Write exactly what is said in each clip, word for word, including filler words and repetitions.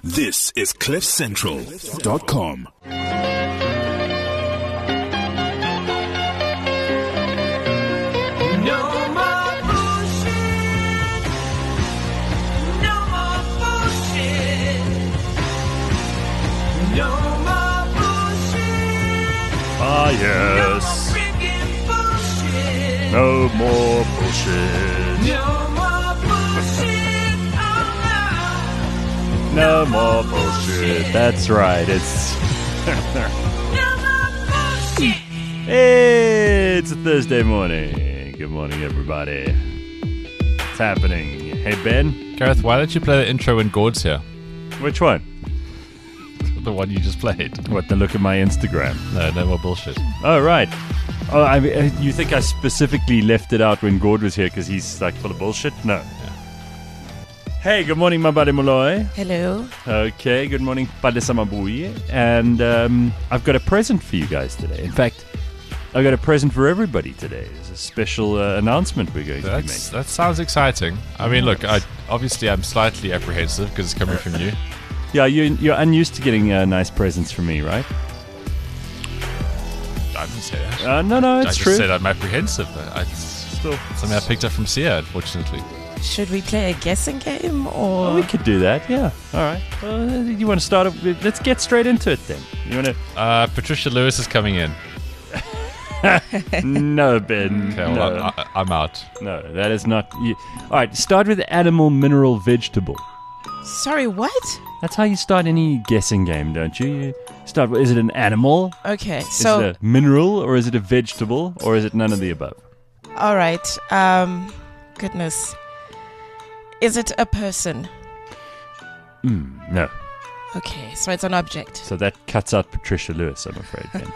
This is cliff central dot com. Ah, yes. No more bullshit. No more bullshit. That's right. It's. Hey, it's a Thursday morning. Good morning, everybody. What's happening? Hey, Ben. Gareth, why don't you play the intro when Gord's here? Which one? The one you just played. What, the look at my Instagram? No, no more bullshit. Oh, right. Oh, I mean, you think I specifically left it out when Gord was here because he's like full of bullshit? No. Yeah. Hey, good morning, my buddy Molloy. Hello. Okay, good morning, Pade Samabui. And um, I've got a present for you guys today. In fact, I've got a present for everybody today. There's a special uh, announcement we're going That's, to be making. That sounds exciting. I mean, look, I, obviously I'm slightly apprehensive because it's coming from you. Yeah, you're, you're unused to getting uh, nice presents from me, right? I didn't say that. Uh, no, no, it's I just true. said I'm apprehensive. I, it's Still, something I picked up from Sia, unfortunately. Should we play a guessing game or? well, we could do that, yeah. All right. Well, you want to start? Up, let's get straight into it then. You want to? Uh, Patricia Lewis is coming in. No, Ben. Okay, well, no. I, I, I'm out. No, that is not. You. All right, start with animal, mineral, vegetable. Sorry, what? That's how you start any guessing game, don't you? You start. Is it an animal? Okay, so is it a mineral, or is it a vegetable, or is it none of the above? all right. Um, goodness, is it a person? Mm, no. Okay, so it's an object. So that cuts out Patricia Lewis, I'm afraid. Ben.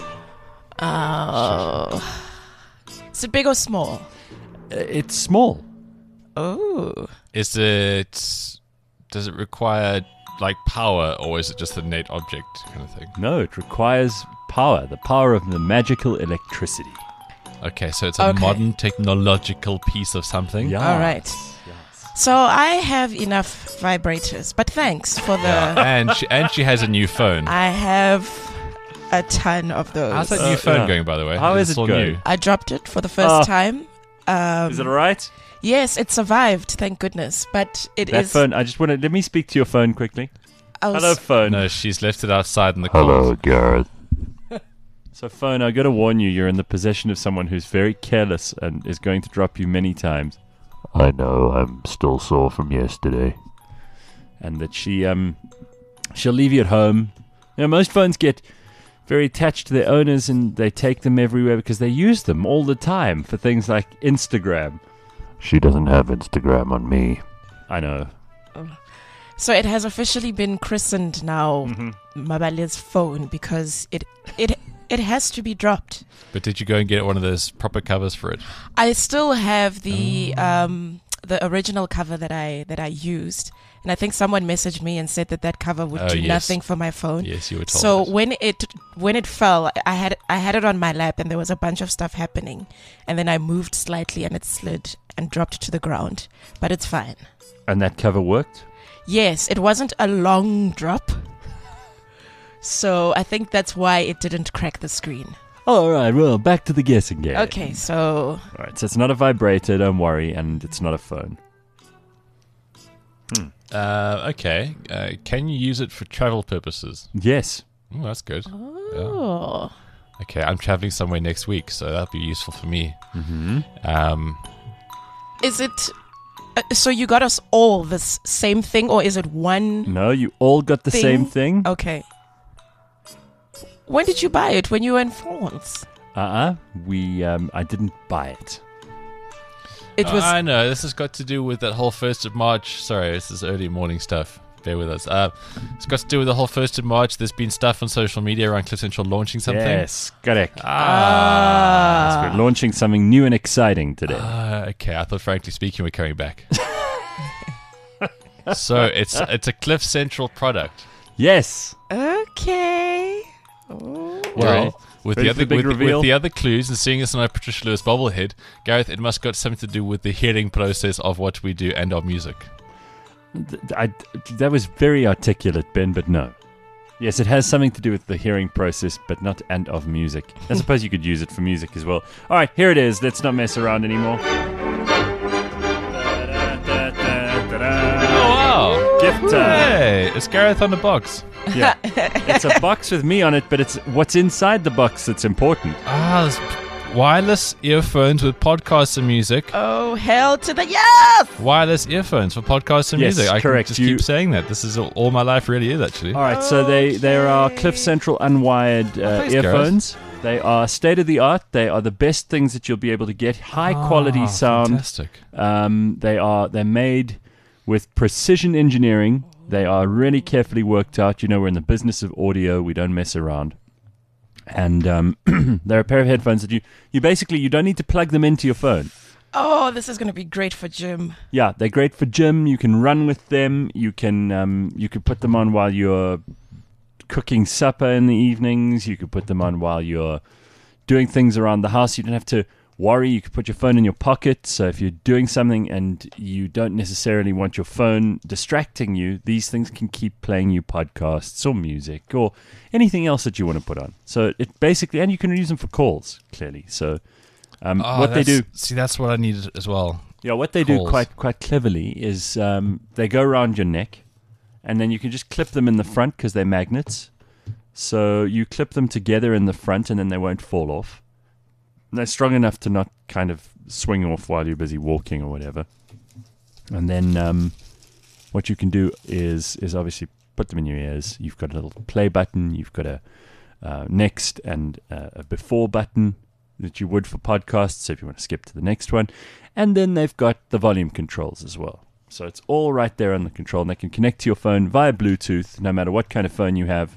Oh, is it big or small? Uh, it's small. Oh, Is it... Does it require, like, power, or is it just a innate object kind of thing? No, it requires power. The power of the magical electricity. Okay, so it's a Okay. modern technological piece of something. Yeah. all right. So I have enough vibrators, but thanks for the. and she and she has a new phone. I have a ton of those. How's that Uh, new phone yeah. going, by the way? How is It's it all going? new. I dropped it for the first Oh. time. Um, Is it all right? Yes, it survived, thank goodness. But it That is. phone. I just want to let me speak to your phone quickly. I was- Hello, phone. No, she's left it outside in the cold. Gareth. So, phone, I got to warn you, you're in the possession of someone who's very careless and is going to drop you many times. I know, I'm still sore from yesterday. And that she, um, she'll leave you at home. You know, most phones get very attached to their owners and they take them everywhere because they use them all the time for things like Instagram. She doesn't have Instagram on me. I know. So it has officially been christened now, Mm-hmm. Mabale's phone, because it it it has to be dropped. But did you go and get one of those proper covers for it? I still have the um the original cover that I that I used, and I think someone messaged me and said that that cover would Oh, do yes. nothing for my phone. Yes, you were told. So that. when it when it fell, I had I had it on my lap, and there was a bunch of stuff happening, and then I moved slightly, and it slid and dropped to the ground. But it's fine. And that cover worked? Yes, it wasn't a long drop, so I think that's why it didn't crack the screen. All right, well, back to the guessing game. Okay, so All right, so it's not a vibrator, don't worry, and it's not a phone. Uh, okay. Uh, can you use it for travel purposes? Yes. Oh, that's good. oh, Okay, I'm traveling somewhere next week, so that'll be useful for me. Mm-hmm. Um, is it? Uh, so you got us all this same thing, or is it one? No, you all got the Thing? same thing? Okay. When did you buy it? When you were in France? Uh-uh. We, um, I didn't buy it. It was. I know, this has got to do with that whole first of March. Sorry, this is early morning stuff. Bear with us. Uh, it's got to do with the whole first of March. There's been stuff on social media around Cliff Central launching something. Yes, correct. Ah. Yes, we're launching something new and exciting today. Uh, okay, I thought, frankly speaking, we're coming back. So it's it's a Cliff Central product. Yes. Okay. Oh. Well, with Ready the for the other big with, reveal? with the other clues and seeing us on our Patricia Lewis bobblehead, Gareth, it must got something to do with the hearing process of what we do and our music. Th- I, that was very articulate, Ben, but no. Yes, it has something to do with the hearing process, but not and of music. I suppose you could use it for music as well. All right, here it is. Let's not mess around anymore. Oh, wow. Gift time. Hey, it's Gareth on the box. Yeah, it's a box with me on it, but it's what's inside the box that's important. Ah, there's wireless earphones with podcasts and music. Oh, hell to the yes! Wireless earphones for podcasts and Yes, music. I correct. can just You- keep saying that. This is all, all my life really is, actually. All right, so they there are Cliff Central unwired uh, thanks, earphones. They are state of the art. They are the best things that you'll be able to get. High quality Ah, sound. Fantastic. Um, they are they're made with precision engineering. They are really carefully worked out. You know, we're in the business of audio. We don't mess around. And um, they're a pair of headphones that you, you basically, you don't need to plug them into your phone. Oh, this is going to be great for gym. Yeah, they're great for gym. You can run with them. You can um, you can put them on while you're cooking supper in the evenings. You could put them on while you're doing things around the house. You don't have to worry. You could put your phone in your pocket. So if you're doing something and you don't necessarily want your phone distracting you, these things can keep playing you podcasts or music or anything else that you want to put on. So it basically, and you can use them for calls, clearly. So um, Oh, what they that's- do... See, that's what I needed as well. Yeah, what they do Calls. quite quite cleverly is um, they go around your neck, and then you can just clip them in the front because they're magnets. So you clip them together in the front, and then they won't fall off. And they're strong enough to not kind of swing off while you're busy walking or whatever. And then um, what you can do is is obviously put them in your ears. You've got a little play button. You've got a uh, next and uh, a before button that you would for podcasts, so if you want to skip to the next one. And then they've got the volume controls as well. So it's all right there on the control, and they can connect to your phone via Bluetooth, no matter what kind of phone you have.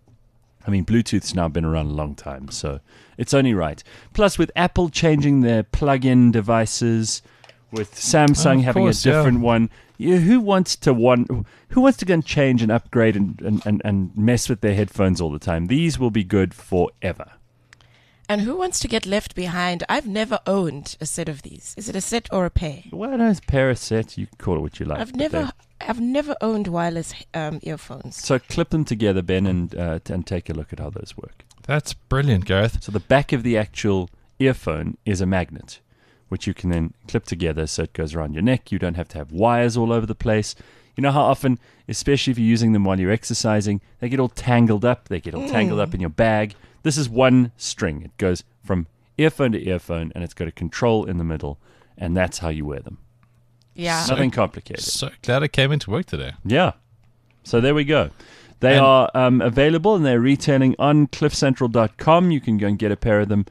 I mean, Bluetooth's now been around a long time, so it's only right. Plus, with Apple changing their plug-in devices, with Samsung Oh, of having course, a yeah. different one, you, who wants to one? Who wants to go and change and upgrade and, and, and, and mess with their headphones all the time? These will be good forever. And who wants to get left behind? I've never owned a set of these. Is it a set or a pair? Well, no, it's pair of sets. You can call it what you like. I've but never, they- I've never owned wireless um, earphones. So clip them together, Ben, and uh, t- and take a look at how those work. That's brilliant, Gareth. So the back of the actual earphone is a magnet, which you can then clip together so it goes around your neck. You don't have to have wires all over the place. You know how often, especially if you're using them while you're exercising, they get all tangled up. They get all tangled up in your bag. This is one string. It goes from earphone to earphone, and it's got a control in the middle, and that's how you wear them. Yeah. Nothing complicated. So glad I came into work today. Yeah. So there we go. They And- are um, available, and they're retailing on cliff central dot com. You can go and get a pair of them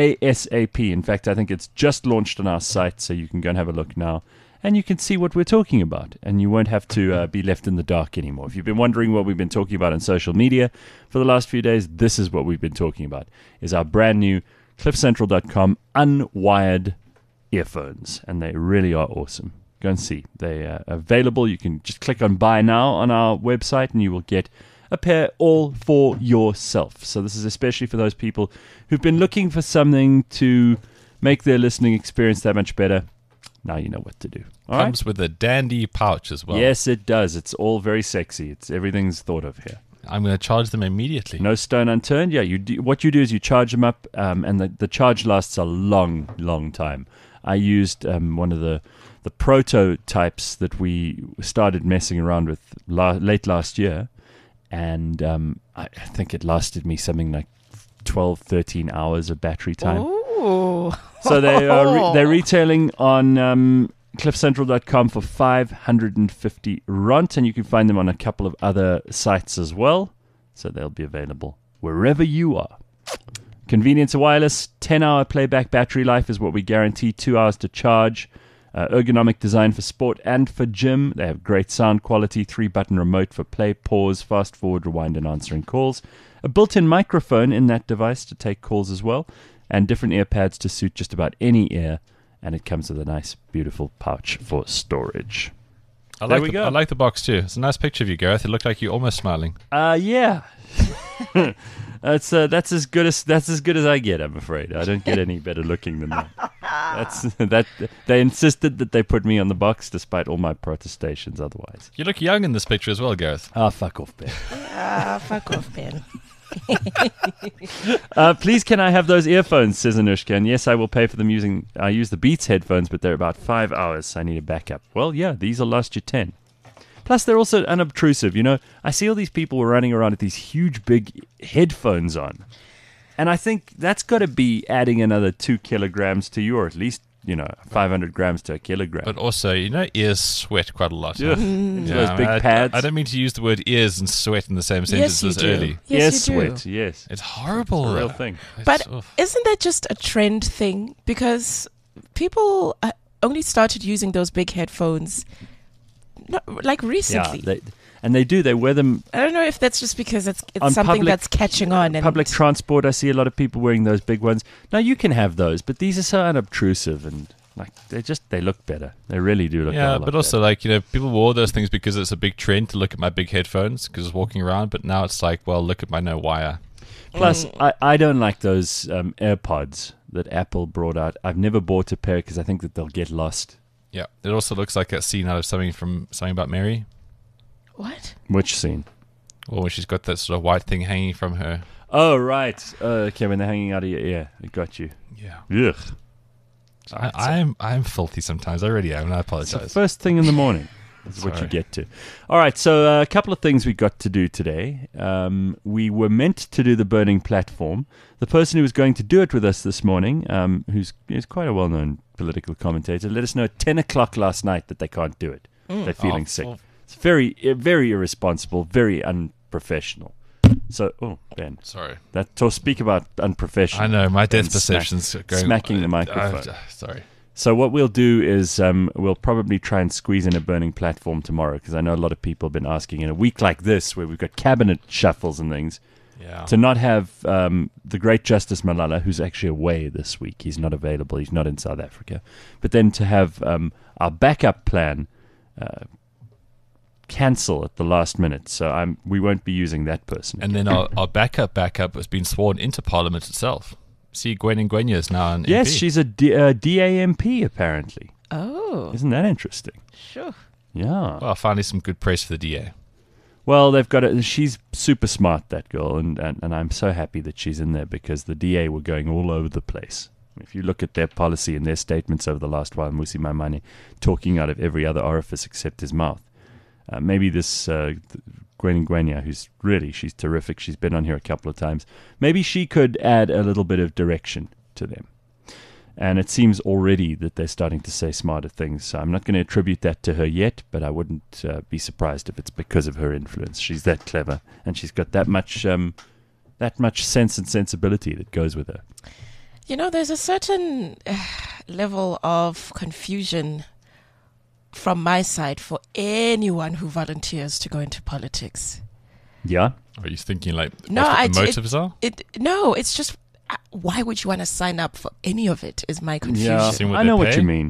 ASAP. In fact, I think it's just launched on our site, so you can go and have a look now. And you can see what we're talking about, and you won't have to uh, be left in the dark anymore. If you've been wondering what we've been talking about on social media for the last few days, this is what we've been talking about, is our brand new cliff central dot com unwired earphones, and they really are awesome. Go and see. They are available. You can just click on buy now on our website, and you will get a pair all for yourself. So this is especially for those people who've been looking for something to make their listening experience that much better. Now you know what to do. All right? Comes with a dandy pouch as well. Yes, it does. It's all very sexy. It's everything's thought of here. I'm going to charge them immediately. No stone unturned. Yeah, you do, what you do is you charge them up, um, and the, the charge lasts a long, long time. I used um, one of the the prototypes that we started messing around with la- late last year, and um, I, I think it lasted me something like twelve, thirteen hours of battery time. Ooh. So they are re- they're retailing on um, cliff central dot com for five hundred fifty rand, and you can find them on a couple of other sites as well. So they'll be available wherever you are. Convenience of wireless, ten-hour playback battery life is what we guarantee, two hours to charge. Uh, ergonomic design for sport and for gym. They have great sound quality, three-button remote for play, pause, fast forward, rewind, and answering calls. A built-in microphone in that device to take calls as well, and different ear pads to suit just about any ear. And it comes with a nice, beautiful pouch for storage. I There like we the, go. I like the box too. It's a nice picture of you, Gareth. It looked like you're almost smiling. Uh yeah. that's uh, that's as good as that's as good as I get. I'm afraid I don't get any better looking than that. That's that. They insisted that they put me on the box despite all my protestations otherwise. You look young in this picture as well, Gareth. Ah, fuck off, Ben. Ah, fuck off, Ben. Uh, please, can I have those earphones, says Anushka. And yes, I will pay for them using... I use the Beats headphones, but they're about five hours, so I need a backup. Well, yeah, these will last you ten. Plus, they're also unobtrusive. You know, I see all these people running around with these huge, big headphones on. And I think that's got to be adding another two kilograms to you, or at least, you know, five hundred grams to a kilogram. But also, you know, ears sweat quite a lot. Yeah. Huh? Into Yeah, those I mean, big I, pads. I don't mean to use the word ears and sweat in the same sentence Yes, you as do. early. Yes, you do. sweat, yes. It's horrible. It's a real though. thing. It's- But oof. isn't that just a trend thing? Because people uh, only started using those big headphones not, like recently. Yeah, they, and they do. They wear them I don't know if that's just because it's, it's On something public- that's catching on. And public transport. I see a lot of people wearing those big ones. Now you can have those, but these are so unobtrusive and like they just they look better. They really do look. a yeah, lot but also better. like you know, people wore those things because it's a big trend to look at my big headphones because it's walking around. But now it's like, well, look at my no wire. Plus, Mm. I, I don't like those um, AirPods that Apple brought out. I've never bought a pair because I think that they'll get lost. Yeah, it also looks like that scene out of something from Something About Mary, What? Which scene? or when she's got that sort of white thing hanging from her. Oh right. Uh, okay, when they're hanging out of your ear, I got you. Yeah, Ugh. I, I'm I'm filthy sometimes. I really am, and I It's the apologize. first thing in the morning. That's what you Sorry. get to. All right, so uh, a couple of things we got to do today. Um, we were meant to do the burning platform. The person who was going to do it with us this morning, um, who's is quite a well-known political commentator, let us know at ten o'clock last night that they can't do it. They're feeling Oh, sick. well- It's very, uh, very irresponsible, very unprofessional. So, oh, Ben, Sorry, that to speak about unprofessional. I know my And depth smack- perceptions are going smacking the uh, microphone. uh, sorry. So what we'll do is um, we'll probably try and squeeze in a burning platform tomorrow because I know a lot of people have been asking in a week like this where we've got cabinet shuffles and things Yeah. to not have um, the great Justice Malala, who's actually away this week. He's not available. He's not in South Africa. But then to have um, our backup plan uh, cancel at the last minute. So I'm we won't be using that person. And then our, our backup backup has been sworn into Parliament itself. See, Gwen Ngwenya is now an yes, M P. she's a D- uh, D A M P apparently. Oh, Isn't that interesting? sure. Yeah. Well, finally some good praise for the D A. Well, they've got it. She's super smart, that girl, and, and, and I'm so happy that she's in there because the D A were going all over the place. If you look at their policy and their statements over the last while, Musi Maimane talking out of every other orifice except his mouth. Uh, maybe this uh, Gwen Ngwenya, who's really, she's terrific. She's been on here a couple of times. Maybe she could add a little bit of direction to them. And it seems already that they're starting to say smarter things. So I'm not going to attribute that to her yet, but I wouldn't uh, be surprised if it's because of her influence. She's that clever, and she's got that much, um, that much sense and sensibility that goes with her. You know, there's a certain uh, level of confusion from my side for anyone who volunteers to go into politics. Yeah, Are you thinking like No, what the I- motives are? It no, it's just uh, why would you want to sign up for any of it? Is my confusion. yeah. Seeing what I they know what pay? you mean.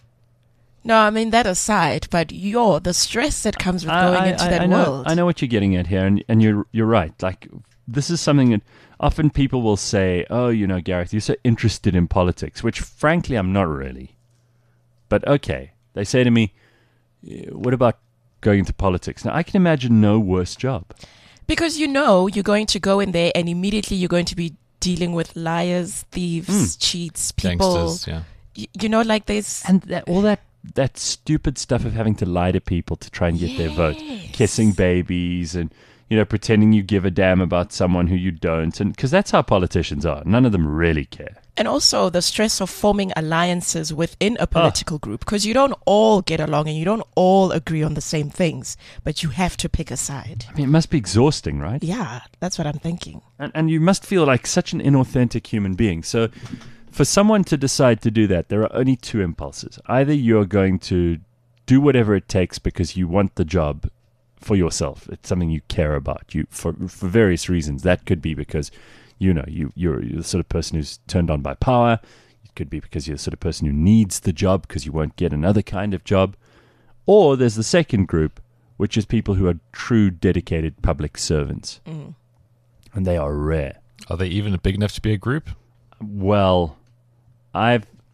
No, I mean that aside, but you're the stress that comes with going I, into I, that I know, world. I know what you're getting at here, and and you're you're right. Like this is something that often people will say, "Oh, you know, Gareth, you're so interested in politics," which frankly I'm not really. But okay, they say to me, "Eh, "What about going into politics?" Now I can imagine no worse job. Because you know you're going to go in there and immediately you're going to be dealing with liars, thieves, cheats, people. Gangsters, yeah. Y- you know, like there's And that, all that that stupid stuff of having to lie to people to try and get their vote, kissing babies, and you know pretending you give a damn about someone who you don't, and because that's how politicians are. None of them really care. and also the stress of forming alliances within a political group because you don't all get along and you don't all agree on the same things, but you have to pick a side. I mean, it must be exhausting, right? Yeah, that's what I'm thinking. And, and you must feel like such an inauthentic human being. So, for someone to decide to do that, there are only two impulses. Either you're going to do whatever it takes because you want the job for yourself. It's something you care about. You for for various reasons. That could be because you know you you're, you're the sort of person who's turned on by power. It could be because you're the sort of person who needs the job because you won't get another kind of job. Or there's the second group, which is people who are true dedicated public servants, Mm. and they are rare. Are they even big enough to be a group? Well, I've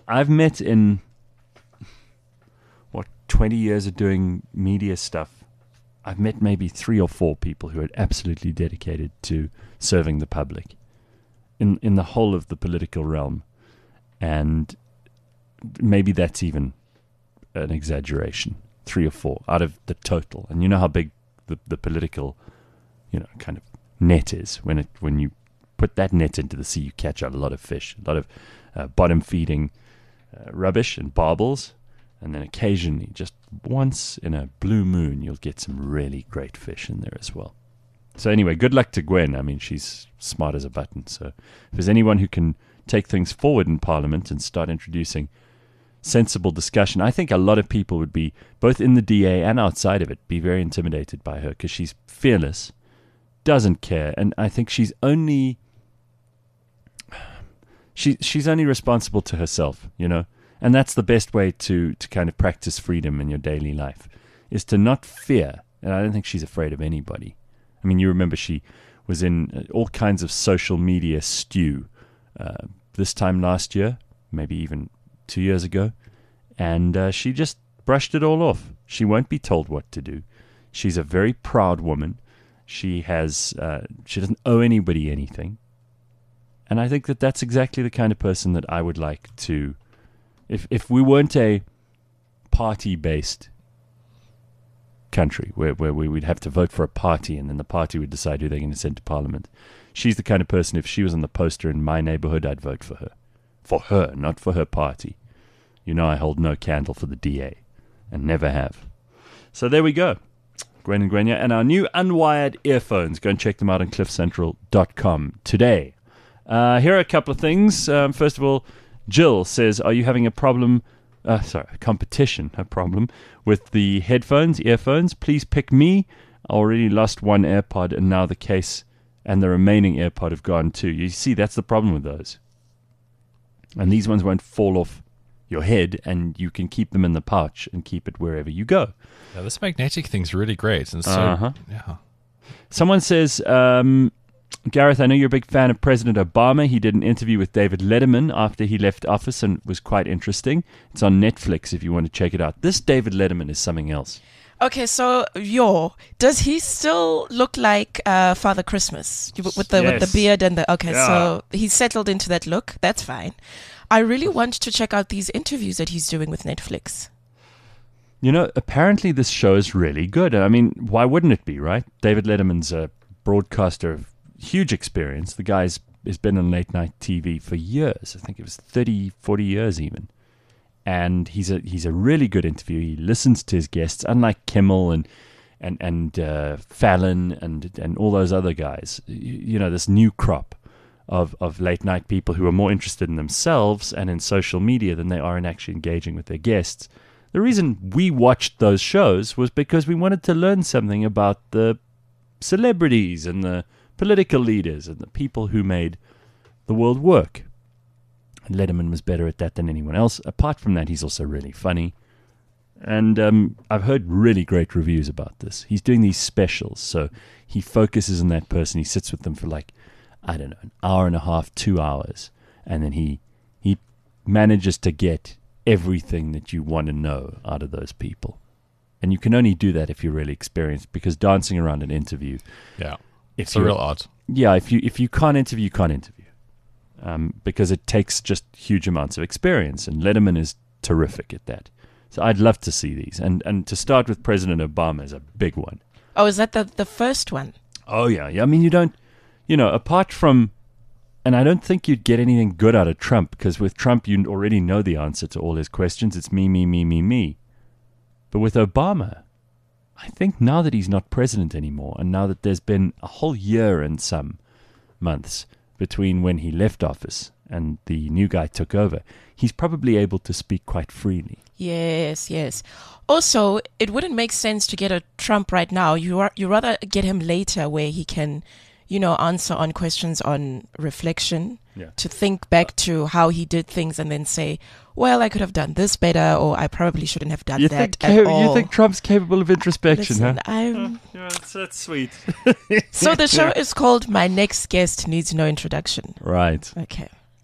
I've met in, what, twenty years of doing media stuff, I've met maybe three or four people who are absolutely dedicated to serving the public in, in the whole of the political realm. And maybe that's even an exaggeration. Three or four out of the total. And you know how big the, the political, you know, kind of net is. When it when you put that net into the sea, you catch out a lot of fish, a lot of uh, bottom-feeding uh, rubbish and baubles. And then occasionally, just once in a blue moon, you'll get some really great fish in there as well. So anyway, good luck to Gwen. I mean, she's smart as a button. So if there's anyone who can take things forward in Parliament and start introducing sensible discussion, I think a lot of people would be, both in the D A and outside of it, be very intimidated by her because she's fearless, doesn't care, and I think she's only she she's only responsible to herself, you know, and that's the best way to to kind of practice freedom in your daily life, is to not fear. And I don't think she's afraid of anybody. I mean, you remember she was in all kinds of social media stew uh, this time last year, maybe even two years ago, and uh, she just brushed it all off. She won't be told what to do. She's a very proud woman. She has, uh, she doesn't owe anybody anything, and I think that that's exactly the kind of person that I would like to. If if we weren't a party-based country where where we would have to vote for a party and then the party would decide who they're going to send to Parliament, she's the kind of person. If she was on the poster in my neighborhood, I'd vote for her. For her, not for her party. You know I hold no candle for the D A, and never have. So there we go. Gwen and Gwenya, and our new unwired earphones. Go and check them out on cliff central dot com today. Uh, here are a couple of things. Um, first of all, Jill says, are you having a problem, uh, sorry, a competition, a problem, with the headphones, earphones? Please pick me. I already lost one AirPod, and now the case and the remaining AirPod have gone too. You see, that's the problem with those. And these ones won't fall off your head, and you can keep them in the pouch and keep it wherever you go. Yeah, this magnetic thing's really great. And so, uh-huh. yeah. Someone says, um, Gareth, I know you're a big fan of President Obama. He did an interview with David Letterman after he left office and was quite interesting. It's on Netflix if you want to check it out. This David Letterman is something else. Okay, so yo, does he still look like uh, Father Christmas with the Yes. with the beard and the? Okay, Yeah. so he's settled into that look. That's fine. I really want to check out these interviews that he's doing with Netflix. You know, apparently this show is really good. I mean, why wouldn't it be, right? David Letterman's a broadcaster of huge experience. The guy's has been on late night T V for years. I think it was thirty, forty years even. And he's a he's a really good interviewer. He listens to his guests, unlike Kimmel and and and uh, Fallon and and all those other guys. You, you know, this new crop of of late night people who are more interested in themselves and in social media than they are in actually engaging with their guests. The reason we watched those shows was because we wanted to learn something about the celebrities and the political leaders and the people who made the world work. And Letterman was better at that than anyone else. Apart from that, he's also really funny. And um, I've heard really great reviews about this. He's doing these specials, so he focuses on that person. He sits with them for like, I don't know, an hour and a half, two hours. And then he he manages to get everything that you want to know out of those people. And you can only do that if you're really experienced, because dancing around an interview, Yeah. if It's a you're- real art. yeah, if you if you can't interview, you can't interview, um, because it takes just huge amounts of experience, and Letterman is terrific at that. So I'd love to see these, and and to start with President Obama is a big one. Oh, is that the the first one? Oh yeah, yeah. I mean, you don't, you know, apart from, and I don't think you'd get anything good out of Trump, because with Trump you already know the answer to all his questions. It's me, me, me, me, me. But with Obama, I think now that he's not president anymore, and now that there's been a whole year and some months between when he left office and the new guy took over, he's probably able to speak quite freely. Yes, yes. Also, it wouldn't make sense to get a Trump right now. You are you rather get him later, where he can, you know, answer on questions on reflection, Yeah. to think back to how he did things and then say, well, I could have done this better, or I probably shouldn't have done You that think, at ca- all. you think Trump's capable of introspection, Listen, huh? I'm... Yeah, that's, that's sweet. So the show is called My Next Guest Needs No Introduction. Right. Okay.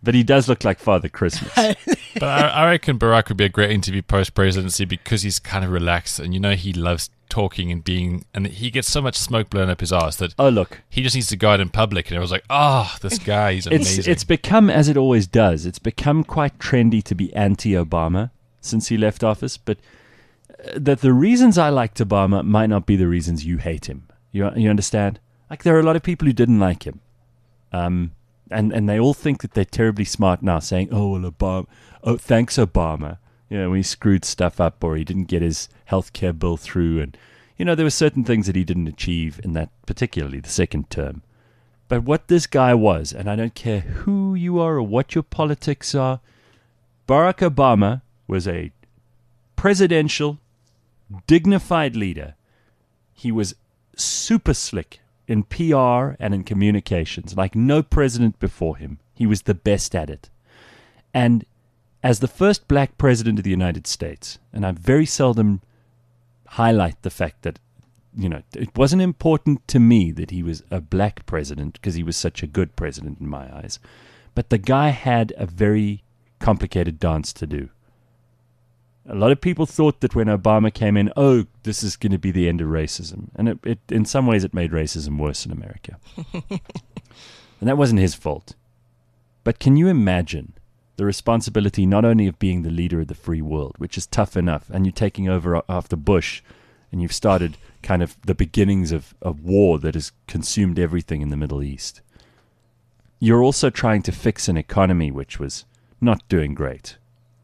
But he does look like Father Christmas. But I, I reckon Barack would be a great interview post-presidency because he's kind of relaxed and you know he loves talking and being, and he gets so much smoke blown up his ass that Oh, look. he just needs to go out in public and everyone's like, oh, this guy, he's amazing. It's, it's become, as it always does, it's become quite trendy to be anti-Obama since he left office, but uh, that the reasons I liked Obama might not be the reasons you hate him. You you understand? Like, there are a lot of people who didn't like him. Um, and, and they all think that they're terribly smart now, saying, oh, well, Obama, oh, thanks, Obama. You know, he screwed stuff up or he didn't get his health care bill through. And, you know, there were certain things that he didn't achieve in that, particularly the second term. But what this guy was, and I don't care who you are or what your politics are, Barack Obama was a presidential, dignified leader. He was super slick in P R and in communications, like no president before him. He was the best at it. And as the first black president of the United States, and I very seldom highlight the fact that, you know, it wasn't important to me that he was a black president because he was such a good president in my eyes. But the guy had a very complicated dance to do. A lot of people thought that when Obama came in, oh, this is going to be the end of racism. And it, it, in some ways it made racism worse in America. And that wasn't his fault. But can you imagine the responsibility not only of being the leader of the free world, which is tough enough, and you're taking over after Bush, and you've started kind of the beginnings of a war that has consumed everything in the Middle East. You're also trying to fix an economy which was not doing great.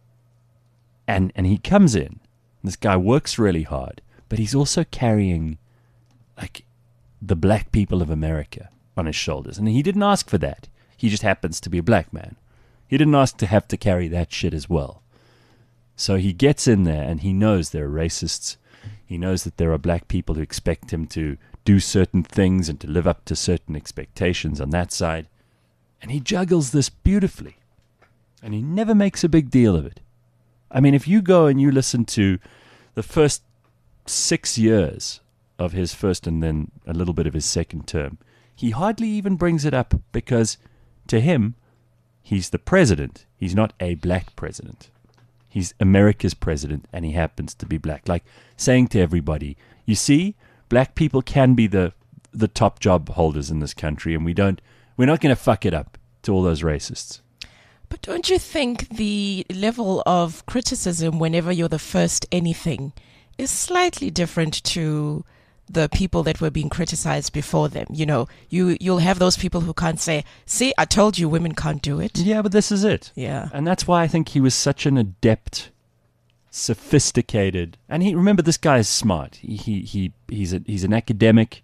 And and he comes in, this guy works really hard, but he's also carrying, like, the black people of America on his shoulders. And he didn't ask for that. He just happens to be a black man. He didn't ask to have to carry that shit as well. So he gets in there and he knows there are racists. He knows that there are black people who expect him to do certain things and to live up to certain expectations on that side. And he juggles this beautifully. And he never makes a big deal of it. I mean, if you go and you listen to the first six years of his first and then a little bit of his second term, he hardly even brings it up because to him, he's the president. He's not a black president. He's America's president and he happens to be black. Like saying to everybody, you see, black people can be the the top job holders in this country and we don't, we're not going to fuck it up to all those racists. But don't you think the level of criticism whenever you're the first anything is slightly different to the people that were being criticized before them? You know, you, you'll have those people who can't say, see, I told you women can't do it. Yeah, but this is it. Yeah. And that's why I think he was such an adept, sophisticated, and he, remember, this guy is smart. He, he, he he's a, he's an academic.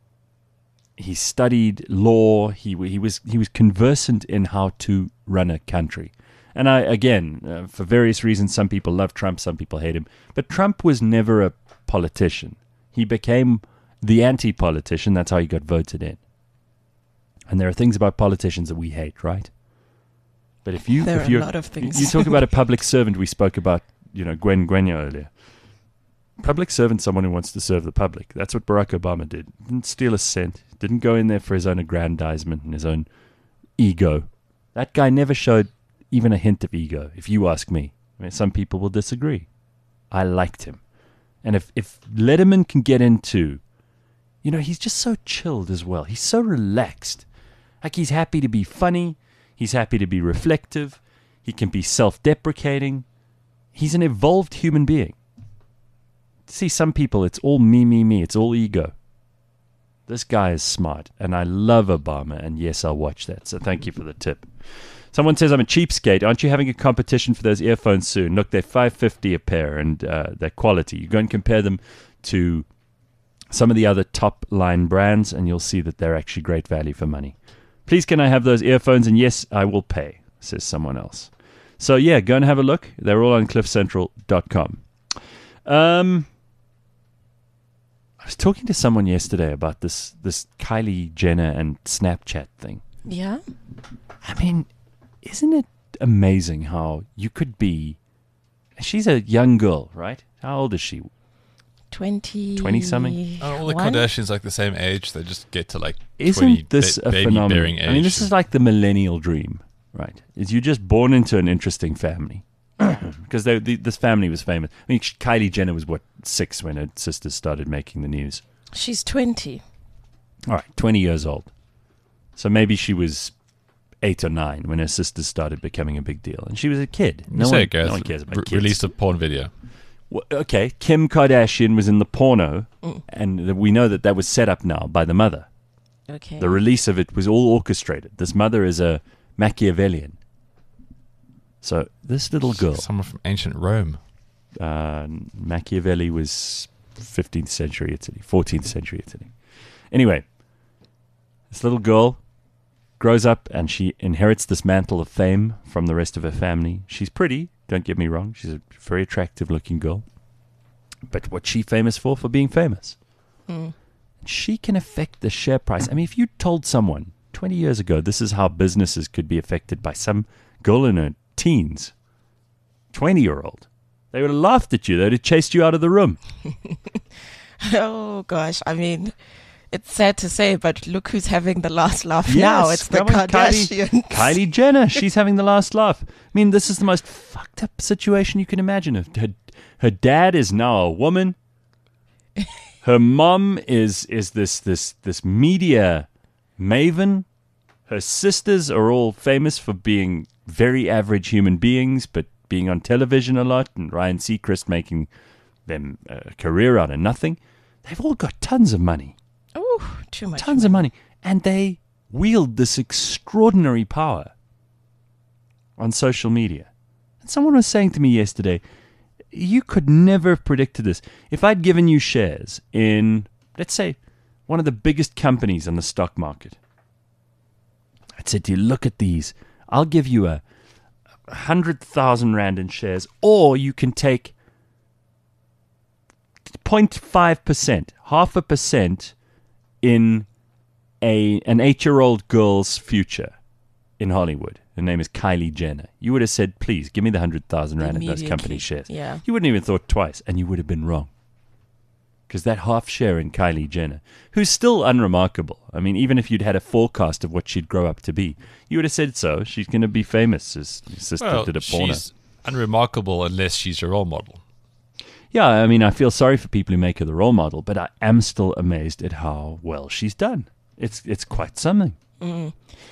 He studied law. He he was he was conversant in how to run a country. And I again, uh, for various reasons, some people love Trump, some people hate him. But Trump was never a politician. He became the anti-politician. That's how he got voted in. And there are things about politicians that we hate, right? But if you there if are you a lot of things. you talk about a public servant, we spoke about, you know, Gwen Guenya earlier. Public servant, someone who wants to serve the public. That's what Barack Obama did. Didn't steal a cent. Didn't go in there for his own aggrandizement and his own ego. That guy never showed even a hint of ego, if you ask me. I mean, some people will disagree. I liked him. And if, if Letterman can get into, you know, he's just so chilled as well. He's so relaxed. Like, he's happy to be funny. He's happy to be reflective. He can be self-deprecating. He's an evolved human being. See, some people, it's all me, me, me. It's all ego. This guy is smart, and I love Obama, and yes, I'll watch that. So thank you for the tip. Someone says, I'm a cheapskate. Aren't you having a competition for those earphones soon? Look, they're five dollars fifty a pair, and uh, they're quality. You go and compare them to some of the other top-line brands, and you'll see that they're actually great value for money. Please, can I have those earphones? And yes, I will pay, says someone else. So yeah, go and have a look. They're all on cliff central dot com. Um... I was talking to someone yesterday about this this Kylie Jenner and Snapchat thing. Yeah? I mean, isn't it amazing how you could be... She's a young girl, right? How old is she? twenty... twenty-something? Oh, all the One? Kardashians like the same age. They just get to like Isn't twenty this ba- a baby phenomenon? bearing age. I mean, this is like the millennial dream, right, is you're just born into an interesting family. Because they, the, this family was famous. I mean, Kylie Jenner was, what, six when her sisters started making the news. She's twenty. All right, twenty years old. So maybe she was eight or nine when her sisters started becoming a big deal. And she was a kid. No, You say one, it, Gareth. no one cares about Re- kids. Released a porn video. Well, okay, Kim Kardashian was in the porno, Mm. and th- we know that that was set up now by the mother. Okay. The release of it was all orchestrated. This mother is a Machiavellian. So this little girl, Someone from ancient Rome. uh, Machiavelli was fifteenth century Italy, fourteenth century Italy. Anyway, this little girl grows up and she inherits this mantle of fame from the rest of her family. She's pretty, don't get me wrong. She's a very attractive looking girl. But what's she famous for? For being famous. Mm. She can affect the share price. I mean, if you told someone twenty years ago this is how businesses could be affected by some girl in her teens, twenty-year-old, they would have laughed at you. They would have chased you out of the room. Oh gosh, I mean, it's sad to say, but look who's having the last laugh now. Yes, It's the come on, Kardashians. Kylie, Kylie Jenner. She's having the last laugh. I mean, this is the most fucked up situation you can imagine. Her, her dad is now a woman. Her mom is is this this this media maven. Her sisters are all famous for being very average human beings, but being on television a lot, and Ryan Seacrest making them a career out of nothing. They've all got tons of money. Oh, too much. Tons of money. And they wield this extraordinary power on social media. And someone was saying to me yesterday, you could never have predicted this. If I'd given you shares in, let's say, one of the biggest companies on the stock market, I'd said to you, look at these. I'll give you a hundred thousand rand in shares, or you can take zero point five percent, half a percent in a an eight-year-old girl's future in Hollywood. Her name is Kylie Jenner. You would have said, please, give me the one hundred thousand rand in those Immediately, company shares. yeah. You wouldn't even thought twice, and you would have been wrong. Because that half share in Kylie Jenner, who's still unremarkable. I mean, even if you'd had a forecast of what she'd grow up to be, you would have said so. She's going to be famous. His sister Well, did a porno. she's unremarkable unless she's your role model. Yeah, I mean, I feel sorry for people who make her the role model, but I am still amazed at how well she's done. It's it's quite something. Mm.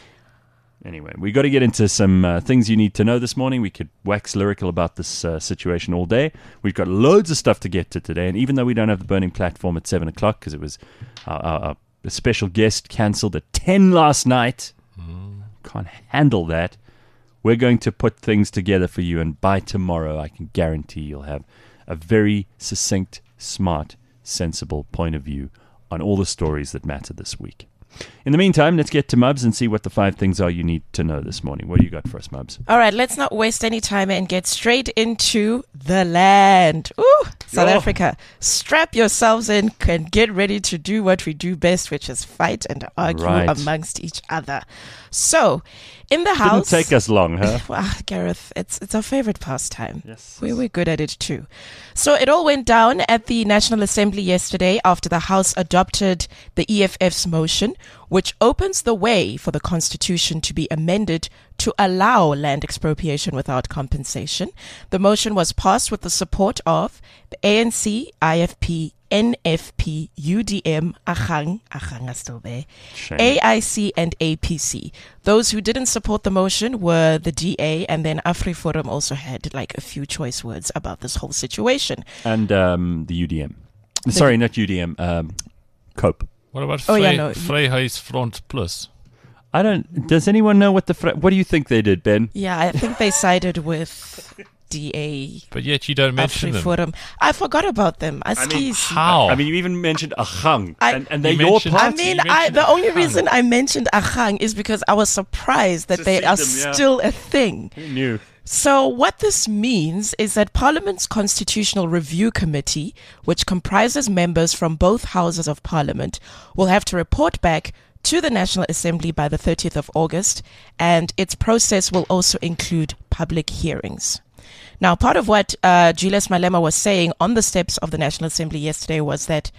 Anyway, we got to get into some uh, things you need to know this morning. We could wax lyrical about this uh, situation all day. We've got loads of stuff to get to today, and even though we don't have the burning platform at seven o'clock because it was our, our, our a special guest cancelled at ten last night, mm. can't handle that. We're going to put things together for you, and by tomorrow, I can guarantee you'll have a very succinct, smart, sensible point of view on all the stories that matter this week. In the meantime, let's get to Mubs and see what the five things are you need to know this morning. What do you got for us, Mubs? All right, let's not waste any time and get straight into the land. Ooh, South Yo. Africa. Strap yourselves in and get ready to do what we do best, which is fight and argue Right. amongst each other. So, in the Didn't house... take us long, huh? Well, Gareth, it's it's our favorite pastime. Yes. We, we're good at it too. So it all went down at the National Assembly yesterday after the House adopted the E F F's motion, which opens the way for the Constitution to be amended to allow land expropriation without compensation. The motion was passed with the support of the A N C, I F P, N F P, U D M, Achang, Achang are still there, Shame. A I C and A P C. Those who didn't support the motion were the D A, and then AfriForum also had like a few choice words about this whole situation. And um, the U D M. Sorry, not U D M. Um, COPE. What about Oh, Vrij- yeah, no. Vryheidsfront Plus? I don't. Does anyone know what the? Fr- what do you think they did, Ben? Yeah, I think they sided with D A, But yet you don't mention them. AfriForum. I forgot about them. Askies. How? I mean, you even mentioned Achang, I- and, and they're You your mentioned- party. I mean, you I, mentioned the only Achang. reason I mentioned Achang is because I was surprised that To they see are them, yeah. still a thing. Who knew? So what this means is that Parliament's Constitutional Review Committee, which comprises members from both houses of Parliament, will have to report back to the National Assembly by the thirtieth of August, and its process will also include public hearings. Now, part of what uh, Julius Malema was saying on the steps of the National Assembly yesterday was that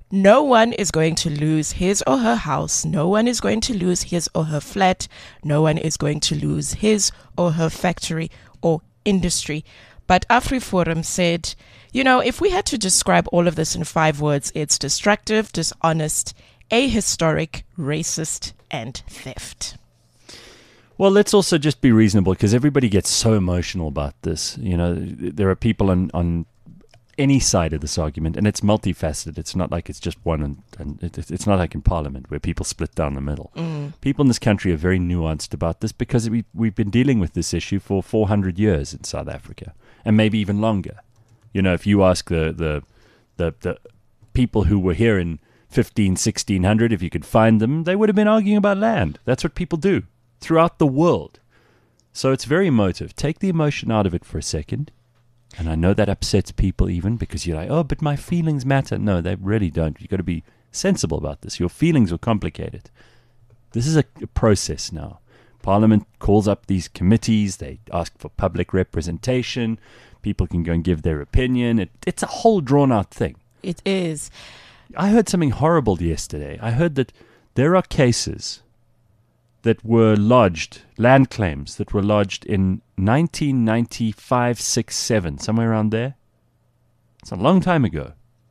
no one is going to lose his or her house. No one is going to lose his or her flat. No one is going to lose his or her factory or industry. But AfriForum said, you know, if we had to describe all of this in five words, it's destructive, dishonest, ahistoric, racist, and theft. Well, let's also just be reasonable, because everybody gets so emotional about this. You know, there are people on, on any side of this argument, and it's multifaceted. It's not like it's just one, and, and it, it's not like in Parliament where people split down the middle. Mm. People in this country are very nuanced about this, because we, we've been dealing with this issue for four hundred years in South Africa, and maybe even longer. You know, if you ask the, the, the, the people who were here in fifteen, sixteen hundred, if you could find them, they would have been arguing about land. That's what people do throughout the world. So it's very emotive. Take the emotion out of it for a second. And I know that upsets people even, because you're like, oh, but my feelings matter. No, they really don't. You've got to be sensible about this. Your feelings are complicated. This is a, a process now. Parliament calls up these committees. They ask for public representation. People can go and give their opinion. It, it's a whole drawn-out thing. It is. I heard something horrible yesterday. I heard that there are cases that were lodged, land claims that were lodged in nineteen ninety-five, six, seven, somewhere around there. It's a long time ago.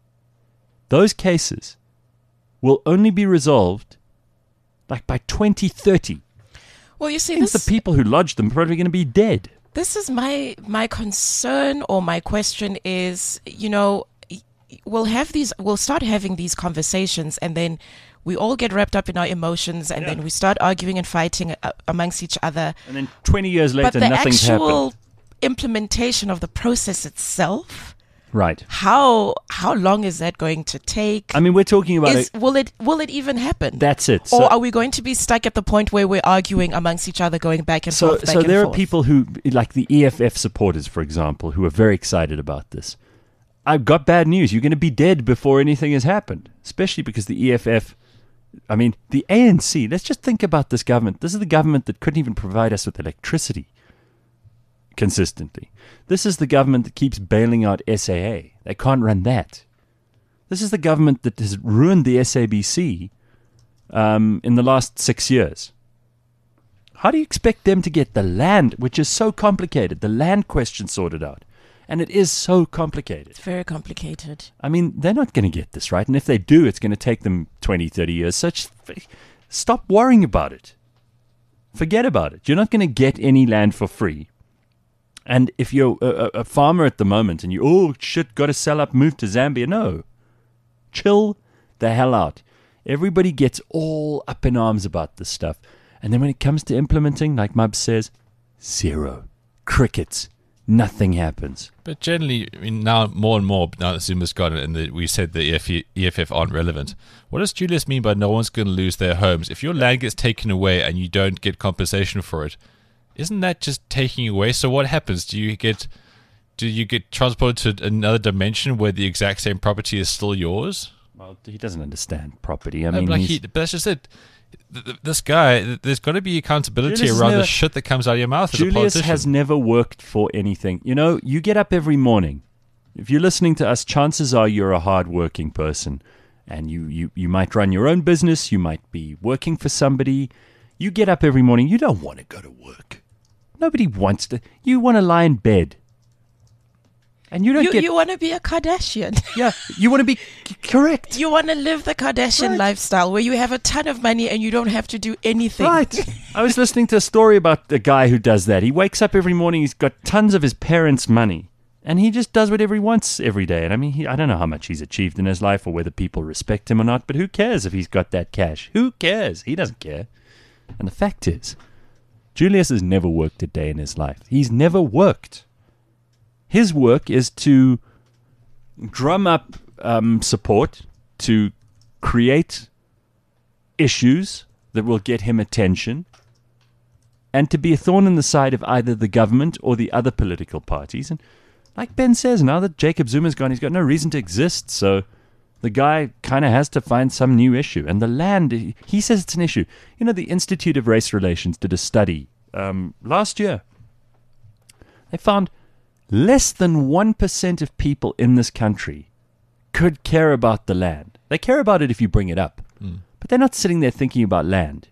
Those cases will only be resolved like by twenty thirty. Well, you see, Means this, the people who lodged them are probably going to be dead. this is my my concern, or my question is, you know, we'll have these, we'll start having these conversations, and then we all get wrapped up in our emotions, and Yeah. then we start arguing and fighting uh, amongst each other. And then twenty years later, But the nothing's actual happened. implementation of the process itself, Right. how how long is that going to take? I mean, we're talking about is, it. will it will it even happen? That's it. or So, are we going to be stuck at the point where we're arguing amongst each other, going back and so, forth, back so and there are forth? people who, like the E F F supporters, for example, who are very excited about this. I've got bad news. You're going to be dead before anything has happened, especially because the E F F, I mean, the A N C, let's just think about this government. This is the government that couldn't even provide us with electricity consistently. This is the government that keeps bailing out S A A. They can't run that. This is the government that has ruined the S A B C um, in the last six years. How do you expect them to get the land, which is so complicated, the land question sorted out? And it is so complicated. It's very complicated. I mean, they're not going to get this right. And if they do, it's going to take them twenty, thirty years. So just stop worrying about it. Forget about it. You're not going to get any land for free. And if you're a, a farmer at the moment and you, oh, shit, got to sell up, move to Zambia. No. Chill the hell out. Everybody gets all up in arms about this stuff. And then when it comes to implementing, like Mubs says, zero. Crickets. Nothing happens. But generally, I mean, now more and more, now that Zuma's gone and the, we said the E F F aren't relevant, what does Julius mean by no one's going to lose their homes? If your land gets taken away and you don't get compensation for it, isn't that just taking away? So what happens? Do you get do you get transported to another dimension where the exact same property is still yours? Well, he doesn't understand property. I No, mean, like he's, he, but that's just it. Th- th- This guy, th- there's got to be accountability Julius has around never- the shit that comes out of your mouth as a Julius politician. has never worked for anything. You know, you get up every morning. If you're listening to us, chances are you're a hard-working person. And you, you, you might run your own business. You might be working for somebody. You get up every morning. You don't want to go to work. Nobody wants to. You want to lie in bed. And you don't You, get... you want to be a Kardashian. yeah, you want to be c- correct. You want to live the Kardashian Right. lifestyle where you have a ton of money and you don't have to do anything. Right. I was listening to a story about a guy who does that. He wakes up every morning, he's got tons of his parents' money, and he just does whatever he wants every day. And I mean, he, I don't know how much he's achieved in his life or whether people respect him or not, but who cares if he's got that cash? Who cares? He doesn't care. And the fact is, Julius has never worked a day in his life. He's never worked. His work is to drum up um, support, to create issues that will get him attention, and to be a thorn in the side of either the government or the other political parties. And like Ben says, now that Jacob Zuma's gone, he's got no reason to exist. So the guy kind of has to find some new issue. And the land, he says it's an issue. You know, the Institute of Race Relations did a study um, last year. They found less than one percent of people in this country could care about the land. They care about it if you bring it up. Mm. But they're not sitting there thinking about land.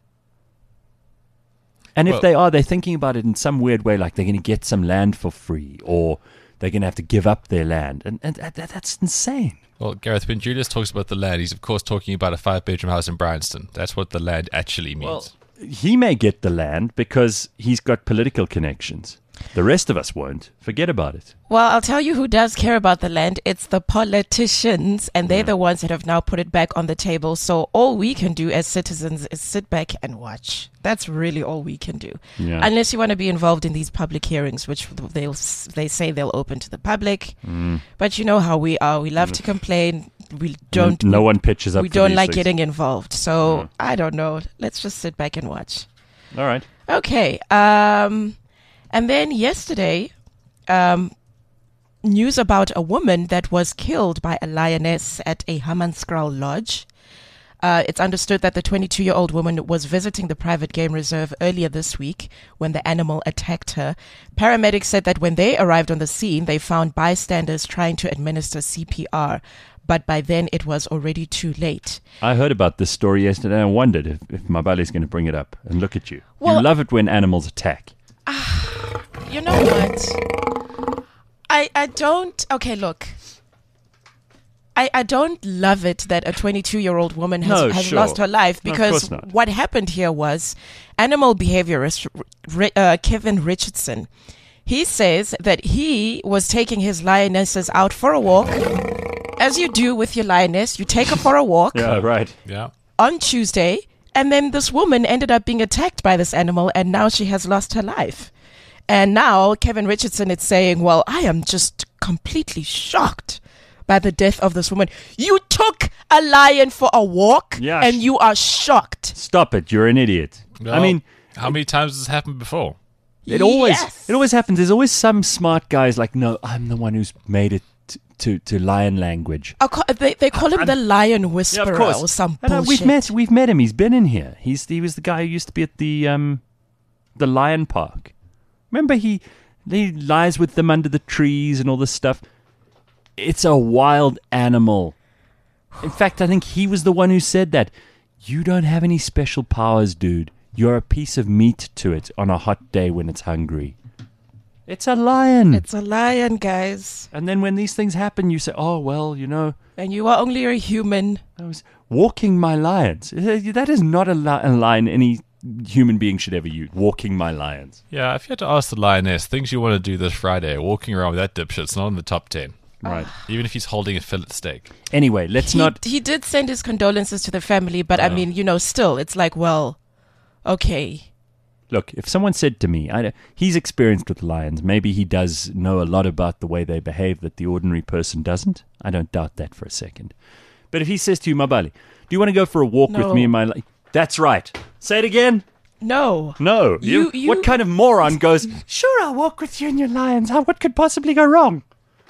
And if Well- they are, they're thinking about it in some weird way, like they're going to get some land for free, or they're going to have to give up their land. And, and that, that's insane. Well, Gareth, when Julius talks about the land, he's of course talking about a five-bedroom house in Bryanston. That's what the land actually means. Well, he may get the land because he's got political connections. The rest of us won't. Forget about it. Well, I'll tell you who does care about the land. It's the politicians, and they're the ones that have now put it back on the table. So all we can do as citizens is sit back and watch. That's really all we can do. Yeah. Unless you want to be involved in these public hearings, which they'll they say they'll open to the public. Mm. But you know how we are. We love to complain. We don't. No we, one pitches up We for don't these like things. getting involved. So Yeah. I don't know. Let's just sit back and watch. All right. Okay. Um, and then yesterday, um, news about a woman that was killed by a lioness at a Hammanskraal lodge. Uh, it's understood that the twenty-two-year-old woman was visiting the private game reserve earlier this week when the animal attacked her. Paramedics said that when they arrived on the scene, they found bystanders trying to administer C P R, but by then it was already too late. I heard about this story yesterday and I wondered if, if Mabali's going to bring it up. And look at you. Well- you love it when animals attack. You know what? I I don't. Okay, look. I, I don't love it that a twenty-two-year-old woman has, No, has sure. lost her life No, of because course not. what happened here was animal behaviorist Ri- uh, Kevin Richardson. He says that he was taking his lionesses out for a walk. As you do with your lioness, you take her for a walk Yeah, right. yeah. on Tuesday, and then this woman ended up being attacked by this animal, and now she has lost her life. And now Kevin Richardson is saying, well, I am just completely shocked by the death of this woman. You took a lion for a walk, Yeah, and sh- you are shocked. Stop it. You're an idiot. I Well, mean, how many times has this happened before? it always Yes. it always happens. There's always some smart guys like, no, I'm the one who's made it t- to, to lion language. I ca- They, they call him the lion whisperer or some I know, bullshit. we've met we've met him. He's been in here. He's he was the guy who used to be at the um the lion park. Remember he he lies with them under the trees and all this stuff. It's a wild animal. In fact, I think he was the one who said that. You don't have any special powers, dude. You're a piece of meat to it on a hot day when it's hungry. It's a lion. It's a lion, guys. and then when these things happen, you say, oh, well, you know, And you are only a human. I was walking my lions. Uh, That is not a, li- a line any human being should ever use. Walking my lions. Yeah, if you had to ask the lioness things you want to do this Friday, walking around with that dipshit's not in the top ten. Right. Even if he's holding a fillet steak. Anyway, let's he, not. he did send his condolences to the family, but I mean, you know, still, it's like, well, okay. Look, if someone said to me, I, he's experienced with lions, maybe he does know a lot about the way they behave that the ordinary person doesn't. I don't doubt that for a second. But if he says to you, Mabali, do you want to go for a walk with No. me in my life? That's right. Say it again. No. No. You- you- What kind of moron goes, sure, I'll walk with you and your lions. How, what could possibly go wrong?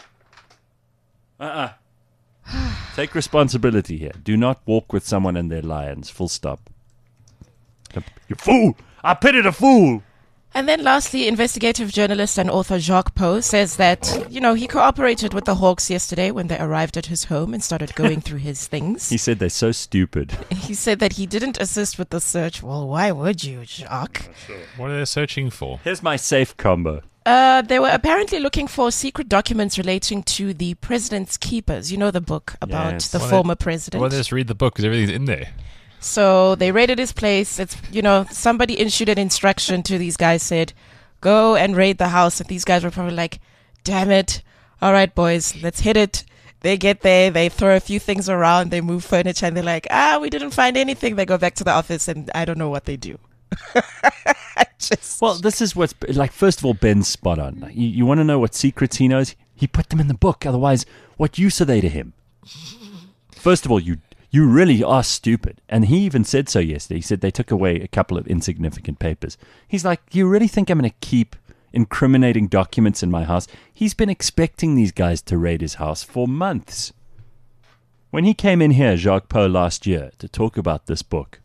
Uh-uh. Take responsibility here. Do not walk with someone and their lions. Full stop. You fool! I pitied a fool! And then lastly, investigative journalist and author Jacques Poe says that, you know, he cooperated with the Hawks yesterday when they arrived at his home and started going through his things. He said they're so stupid. He said that he didn't assist with the search. Well, why would you, Jacques? What are they searching for? Here's my safe combo. Uh, they were apparently looking for secret documents relating to the President's Keepers. You know the book about Yes. the Why former don't- president. Well, they just read the book because everything's in there. So they raided his place. It's, you know, somebody issued an instruction to these guys, said, go and raid the house. And these guys were probably like, damn it. All right, boys, let's hit it. They get there, they throw a few things around, they move furniture, and they're like, ah, we didn't find anything. They go back to the office, and I don't know what they do. I just, Well, this is what's like. First of all, Ben's spot on. Like, You, you want to know what secrets he knows? He put them in the book. Otherwise, what use are they to him? First of all, you you really are stupid. And he even said so yesterday. He said they took away a couple of insignificant papers. He's like, you really think I'm going to keep incriminating documents in my house? He's been expecting these guys to raid his house for months. When he came in here, Jacques Poe, last year to talk about this book,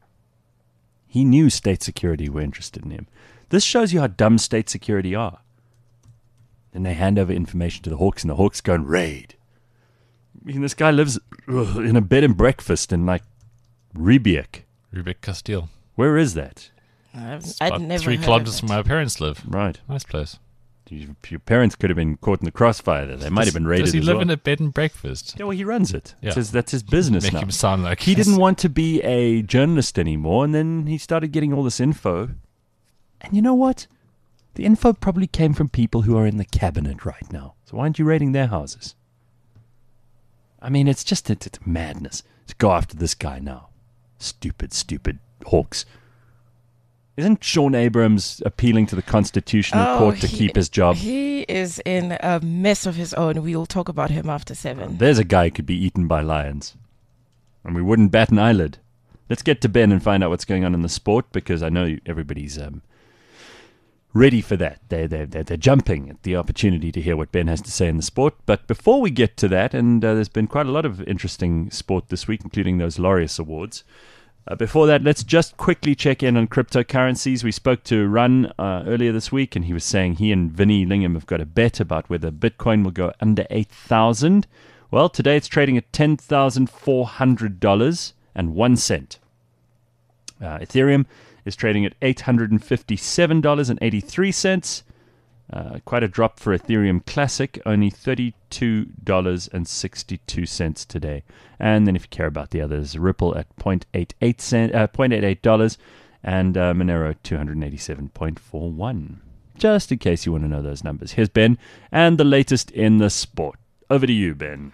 he knew state security were interested in him. This shows you how dumb state security are. Then they hand over information to the Hawks, and the Hawks go and raid. I mean, this guy lives ugh, in a bed and breakfast in like Riebeek. Riebeek Castile. Where is that? I've, It's I'd about never three heard kilometers of from it. where my parents live. Right. Nice place. You- Your parents could have been caught in the crossfire there. They might have been raided Does he as live well. in a bed and breakfast? Yeah, well, he runs it. Yeah. It's his, that's his business Make now. him sound like He he's- didn't want to be a journalist anymore, and then he started getting all this info. And you know what? The info probably came from people who are in the cabinet right now. So why aren't you raiding their houses? I mean, it's just it's, it's madness to go after this guy now. Stupid, stupid hawks. Isn't Sean Abrams appealing to the Constitutional Oh, Court to he- keep his job? He is in a mess of his own. We'll talk about him after seven. There's a guy who could be eaten by lions. And we wouldn't bat an eyelid. Let's get to Ben and find out what's going on in the sport, because I know everybody's um, ready for that. They're, they're, they're, they're jumping at the opportunity to hear what Ben has to say in the sport. But before we get to that, and uh, there's been quite a lot of interesting sport this week, including those Laureus Awards. Uh, before that, let's just quickly check in on cryptocurrencies. We spoke to Run uh, earlier this week, and he was saying he and Vinny Lingham have got a bet about whether Bitcoin will go under eight thousand. Well, today it's trading at ten thousand four hundred dollars and one cent. Uh, Ethereum is trading at eight hundred fifty-seven dollars and eighty-three cents. Uh, quite a drop for Ethereum Classic, only thirty-two dollars and sixty-two cents today. And then if you care about the others, Ripple at zero point eight eight cent, uh, zero point eight eight dollars, and uh, Monero two hundred eighty-seven dollars and forty-one cents. Just in case you want to know those numbers. Here's Ben and the latest in the sport. Over to you, Ben.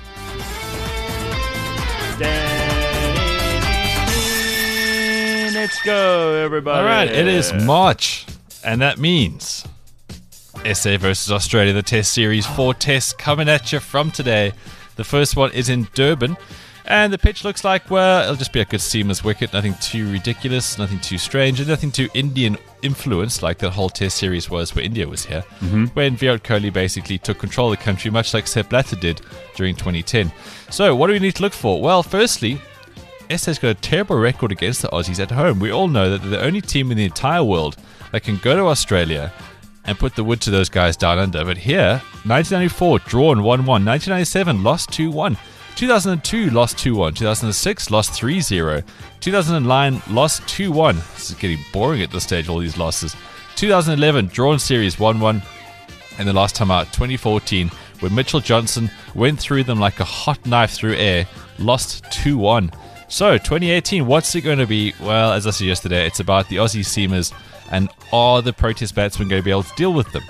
Let's go, everybody. All right, it is March, and that means S A versus Australia, the Test Series. Four tests coming at you from today. The first one is in Durban, and the pitch looks like, well, it'll just be a good seamless wicket. Nothing too ridiculous, nothing too strange, and nothing too Indian influenced like the whole Test Series was where India was here, mm-hmm. when Virat Kohli basically took control of the country, much like Sepp Blatter did during twenty ten. So, what do we need to look for? Well, firstly, S A's got a terrible record against the Aussies at home. We all know that they're the only team in the entire world that can go to Australia and put the wood to those guys down under. But here, nineteen ninety-four, drawn one one. nineteen ninety-seven, lost two one. two thousand two, lost two one. two thousand six, lost three zero. two thousand nine, lost two one. This is getting boring at this stage, all these losses. two thousand eleven, drawn series one one. And the last time out, twenty fourteen, where Mitchell Johnson went through them like a hot knife through air, lost two one. So, twenty eighteen, what's it going to be? Well, as I said yesterday, it's about the Aussie seamers, and are the Proteas batsmen going to be able to deal with them?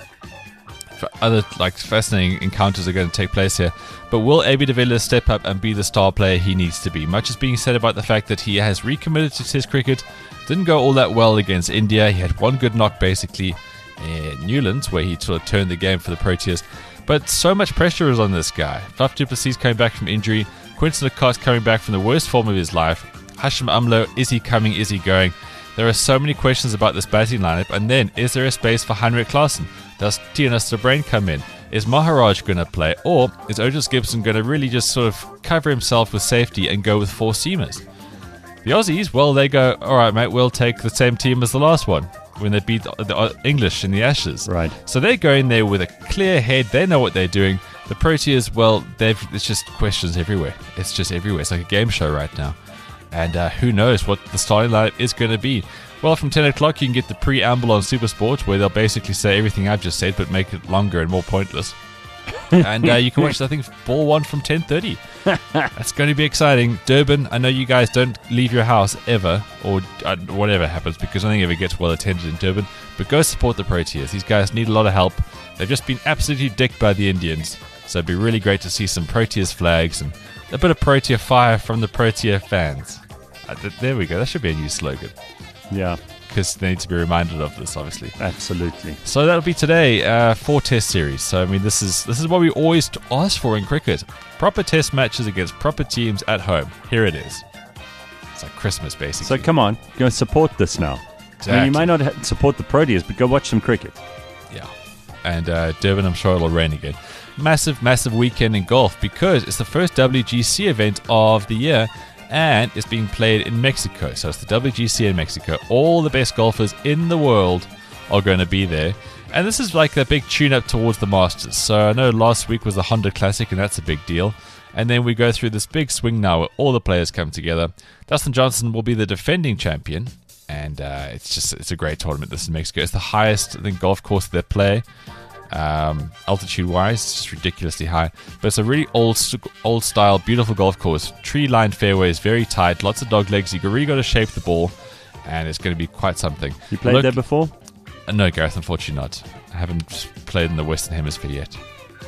For other like fascinating encounters are going to take place here. But will A B de Villiers step up and be the star player he needs to be? Much is being said about the fact that he has recommitted to Test cricket. Didn't go all that well against India. He had one good knock basically in Newlands, where he sort of turned the game for the Proteas. But so much pressure is on this guy. Faf du Plessis coming back from injury. Quinton de Kock coming back from the worst form of his life. Hashim Amla, is he coming? Is he going? There are so many questions about this batting lineup. And then, is there a space for Heinrich Klaasen? Does Tiana de Bruin come in? Is Maharaj going to play? Or is Otis Gibson going to really just sort of cover himself with safety and go with four seamers? The Aussies, well, they go, all right, mate, we'll take the same team as the last one when they beat the English in the Ashes. Right. So they go in there with a clear head. They know what they're doing. The Proteas, well, they've it's just questions everywhere. It's just everywhere. It's like a game show right now. And uh, who knows what the starting lineup is going to be. Well, from ten o'clock, you can get the preamble on Supersport, where they'll basically say everything I've just said, but make it longer and more pointless. And uh, you can watch, I think, ball one from ten thirty. That's going to be exciting. Durban, I know you guys don't leave your house ever, or uh, whatever happens, because nothing ever gets well attended in Durban. But go support the Proteas. These guys need a lot of help. They've just been absolutely dicked by the Indians. So it'd be really great to see some Proteas flags and a bit of Protea fire from the Protea fans. Uh, th- there we go. That should be a new slogan. Yeah, because they need to be reminded of this, obviously. absolutely. So that'll be today, uh, four Test series. So I mean, this is this is what we always t- ask for in cricket: proper Test matches against proper teams at home. Here it is. It's like Christmas, basically. So come on, go support this now. I mean, Exactly. you might not ha- support the Proteas, but go watch some cricket. Yeah. And uh, Durban, I'm sure it'll rain again. Massive, massive weekend in golf, because it's the first W G C event of the year, and it's being played in Mexico. So it's the W G C in Mexico. All the best golfers in the world are going to be there. And this is like a big tune-up towards the Masters. So I know last week was the Honda Classic, and that's a big deal. And then we go through this big swing now where all the players come together. Dustin Johnson will be the defending champion. And uh, it's just it's a great tournament. This in Mexico. It's the highest, I think, golf course they play. Um, altitude-wise, it's just ridiculously high. But it's a really old, old style, beautiful golf course. Tree-lined fairways, very tight, lots of dog legs. You really got to shape the ball, and it's going to be quite something. You played Look, there before? Uh, no, Gareth, unfortunately not. I haven't played in the Western Hemisphere yet.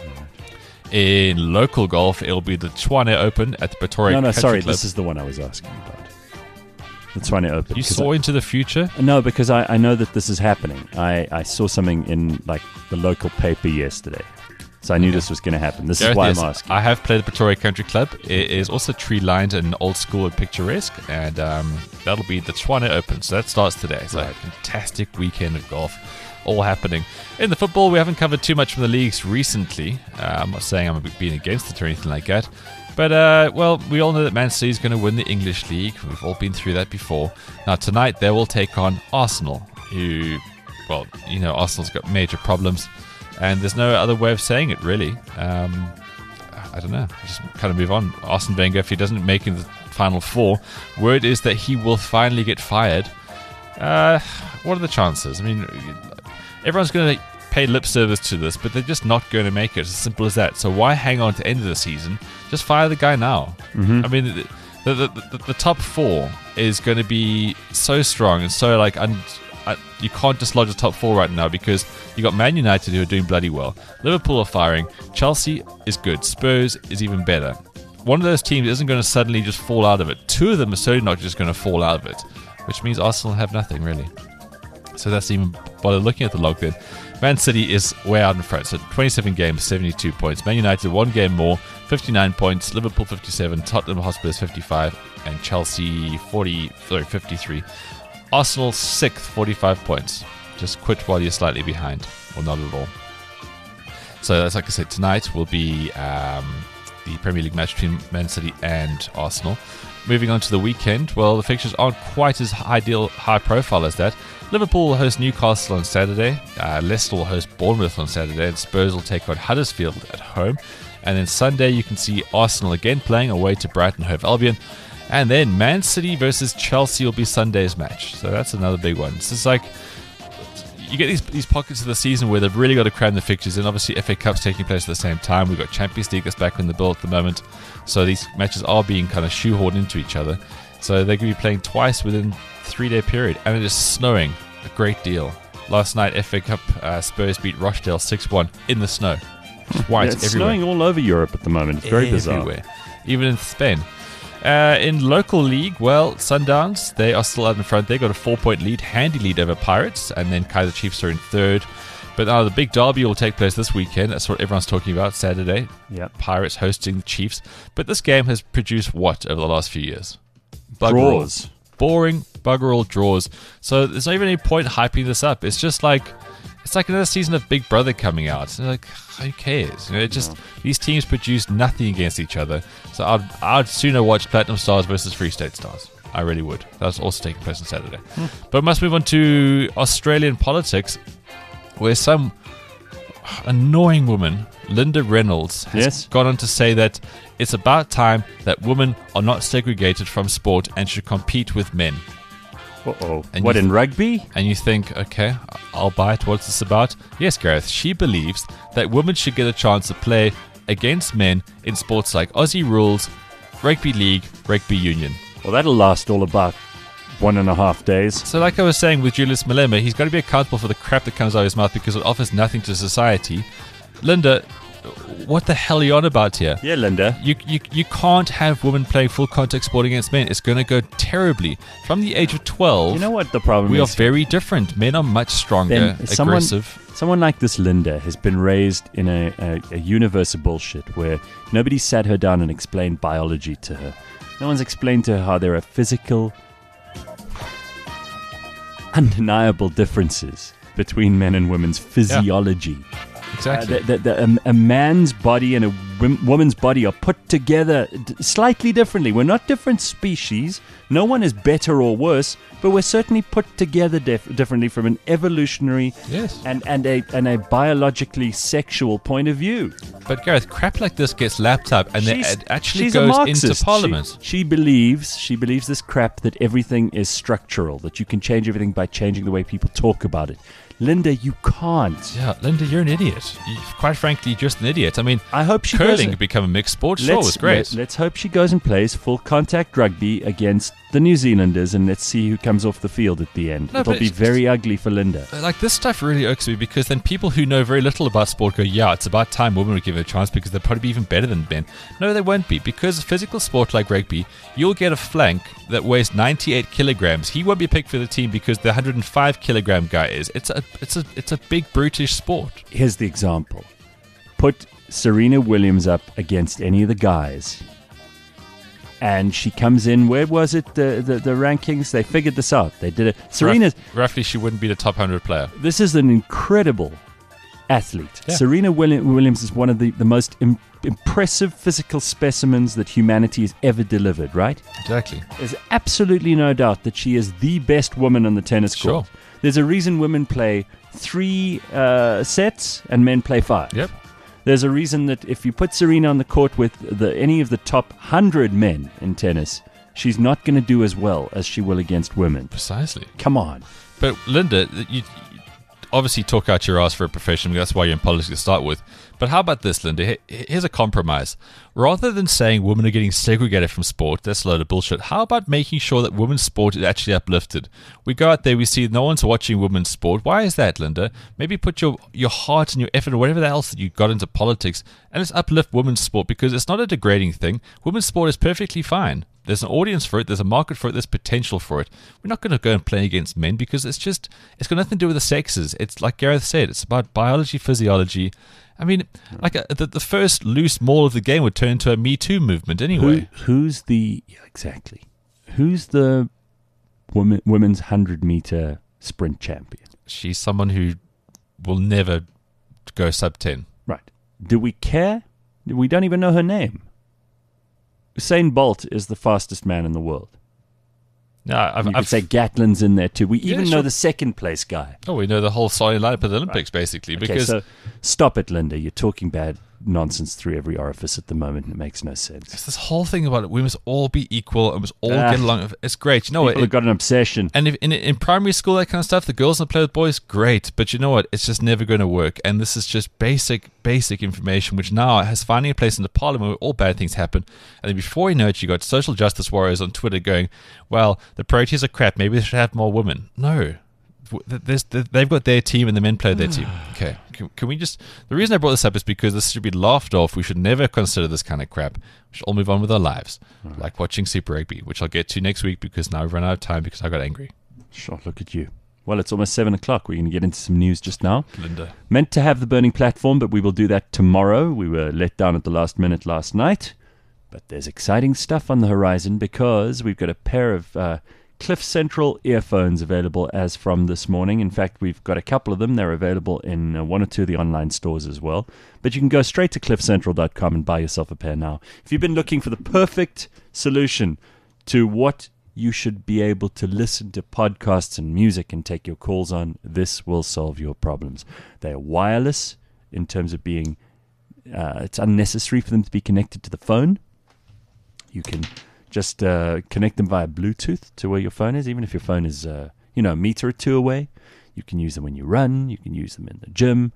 In local golf, it'll be the Tshwane Open at the Pretoria No, no, Country sorry. Club. This is the one I was asking about. The Tshwane Open. You 'Cause saw I, into the future? No, because I, I know that this is happening. I, I saw something in like the local paper yesterday. So I knew this was going to happen. This Gareth, is why yes, I'm asking. I have played the Pretoria Country Club. It is also tree-lined and old school and picturesque, and um, that'll be the Tshwane Open. So that starts today. It's Right. a fantastic weekend of golf, all happening. In the football, we haven't covered too much from the leagues recently. Uh, I'm not saying I'm being against it or anything like that. But, uh, well, we all know that Man City is going to win the English League. We've all been through that before. Now, tonight, they will take on Arsenal, who, well, you know, Arsenal's got major problems. And there's no other way of saying it, really. Um, I don't know. Just kind of move on. Arsene Wenger, if he doesn't make it in the Final Four, word is that he will finally get fired. Uh, what are the chances? I mean, everyone's going to pay lip service to this, but they're just not going to make it. It's as simple as that. So why hang on to the end of the season? Just fire the guy now. Mm-hmm. I mean, the, the, the, the top four is going to be so strong and so like un, uh, you can't dislodge the top four right now because you got Man United who are doing bloody well. Liverpool are firing. Chelsea is good. Spurs is even better. One of those teams isn't going to suddenly just fall out of it. Two of them are certainly not just going to fall out of it, which means Arsenal have nothing really. So that's even while they're looking at the log then. Man City is way out in front. So twenty-seven games, seventy-two points. Man United one game more, fifty-nine points. Liverpool fifty-seven. Tottenham Hotspur fifty-five, and Chelsea forty. Sorry, fifty-three. Arsenal sixth, forty-five points. Just quit while you're slightly behind, or not at all. So that's like I said. Tonight will be um, the Premier League match between Man City and Arsenal. Moving on to the weekend, well, the fixtures aren't quite as high deal, high profile as that. Liverpool will host Newcastle on Saturday, uh, Leicester will host Bournemouth on Saturday, and Spurs will take on Huddersfield at home. And then Sunday you can see Arsenal again playing away to Brighton Hove Albion. And then Man City versus Chelsea will be Sunday's match. So that's another big one. It's just like, you get these these pockets of the season where they've really got to cram the fixtures, and obviously F A Cup's taking place at the same time. We've got Champions League that's back in the bill at the moment. So these matches are being kind of shoehorned into each other. So they're going to be playing twice within a three-day period. And it is snowing a great deal. Last night, F A Cup uh, Spurs beat Rochdale six one in the snow. It's white Yeah, it's everywhere. snowing all over Europe at the moment. It's very everywhere. bizarre. Even in Spain. Uh, in local league, well, Sundowns, they are still out in front. They got a four-point lead, handy lead over Pirates, and then Kaizer Chiefs are in third. But now the big derby will take place this weekend. That's what everyone's talking about, Saturday. Yeah. Pirates hosting the Chiefs. But this game has produced what over the last few years? Bugger Draws. all. Boring, bugger all draws. So there's not even any point hyping this up. It's just like, it's like another season of Big Brother coming out. It's like, who cares? You know, it just, these teams produce nothing against each other. So I'd, I'd sooner watch Platinum Stars versus Free State Stars. I really would. That's also taking place on Saturday. Hmm. But we must move on to Australian politics, where some annoying woman, Linda Reynolds, has Yes. gone on to say that it's about time that women are not segregated from sport and should compete with men. Uh-oh. And What, you in th- rugby? And you think, okay, I'll buy it. What's this about? Yes, Gareth. She believes that women should get a chance to play against men in sports like Aussie Rules, Rugby League, Rugby Union. Well, that'll last all about one and a half days. So like I was saying with Julius Malema, he's got to be accountable for the crap that comes out of his mouth because it offers nothing to society. Linda, what the hell are you on about here? Yeah, Linda. You, you you can't have women playing full contact sport against men. It's going to go terribly. From the age of twelve, You know what the problem we are is? very different. Men are much stronger, Ben, someone, aggressive. someone like this Linda has been raised in a, a, a universe of bullshit where nobody sat her down and explained biology to her. No one's explained to her how there are physical, undeniable differences between men and women's physiology. Exactly. Uh, the, the, the, um, a man's body and a wom- woman's body are put together d- slightly differently. We're not different species. No one is better or worse, but we're certainly put together dif- differently from an evolutionary Yes. and, and, a, and a biologically sexual point of view. But Gareth, crap like this gets lapped up, and then She's- it actually she's a goes Marxist. into Parliament. She, she believes she believes this crap that everything is structural, that you can change everything by changing the way people talk about it. Linda, you can't. Yeah, Linda, you're an idiot. You, quite frankly, you're just an idiot. I mean, I hope she curling goes- could become a mixed sport. Sure, it was great. Let, us hope she goes and plays full contact rugby against the New Zealanders, and let's see who comes off the field at the end. No, It'll but be it's- very ugly for Linda. Like, this stuff really irks me because then people who know very little about sport go, yeah, it's about time women would give it a chance because they'll probably be even better than men. No, they won't be, because physical sport like rugby, you'll get a flank that weighs ninety-eight kilograms. He won't be picked for the team because the one hundred five kilogram guy is. It's a, it's a, it's a big brutish sport. Here's the example. Put Serena Williams up against any of the guys, and she comes in, where was it, the, the, the rankings? They figured this out. They did it. Serena's, Rough, roughly, she wouldn't be the top one hundred player. this is an incredible athlete. Yeah. Serena Willi- Williams is one of the, the most im- impressive physical specimens that humanity has ever delivered, right? Exactly. There's absolutely no doubt that she is the best woman on the tennis court. Sure. There's a reason women play three uh, sets and men play five. Yep. There's a reason that if you put Serena on the court with the, any of the top one hundred men in tennis, she's not going to do as well as she will against women. Precisely. Come on. But Linda, you, you obviously talk out your ass for a profession. That's why you're in politics to start with. But how about this, Linda? Here- Here's a compromise. Rather than saying women are getting segregated from sport, that's a load of bullshit. How about making sure that women's sport is actually uplifted? We go out there, we see no one's watching women's sport. Why is that, Linda? Maybe put your, your heart and your effort or whatever else that you got into politics, and let's uplift women's sport, because it's not a degrading thing. Women's sport is perfectly fine. There's an audience for it. There's a market for it. There's potential for it. We're not going to go and play against men because it's just, it's got nothing to do with the sexes. It's like Gareth said, it's about biology, physiology. I mean, like a, the, the first loose maul of the game would turn into a Me Too movement anyway. Who, who's the, yeah, exactly. Who's the women, women's one hundred meter sprint champion? She's someone who will never go sub ten. Right. Do we care? We don't even know her name. Usain Bolt is the fastest man in the world. No, I've, You I've could say Gatlin's in there too. We Yeah, even sure. know the second place guy. oh, we know the whole solid lineup of the Olympics basically Okay, because so stop it, Linda. You're talking bad nonsense through every orifice at the moment, and it makes no sense. it's this whole thing about it. We must all be equal and must all Ah. get along. It's great. You know what? People have got an obsession. And if in, in primary school, that kind of stuff, the girls don't play with boys, great. But you know what? It's just never going to work. And this is just basic, basic information, which now has finding a place in the parliament where all bad things happen. And then before you know it, you got social justice warriors on Twitter going, well, the priorities are crap. Maybe they should have more women. No. There's, they've got their team and the men play their team. Okay. Can, can we just... The reason I brought this up is because this should be laughed off. We should never consider this kind of crap. We should all move on with our lives. Like watching Super Rugby, which I'll get to next week because now we've run out of time because I got angry. Sure, look at you. Well, it's almost seven o'clock. We're going to get into some news just now. Linda. Meant to have the burning platform, but we will do that tomorrow. We were let down at the last minute last night. But there's exciting stuff on the horizon because we've got a pair of uh, Cliff Central earphones available as from this morning. In fact, we've got a couple of them. They're available in uh, one or two of the online stores as well. But you can go straight to cliff central dot com and buy yourself a pair now. If you've been looking for the perfect solution to what you should be able to listen to podcasts and music and take your calls on, this will solve your problems. They are wireless in terms of being, uh, it's unnecessary for them to be connected to the phone. You can just uh, connect them via Bluetooth to where your phone is, even if your phone is, uh, you know, a meter or two away. You can use them when you run. You can use them in the gym.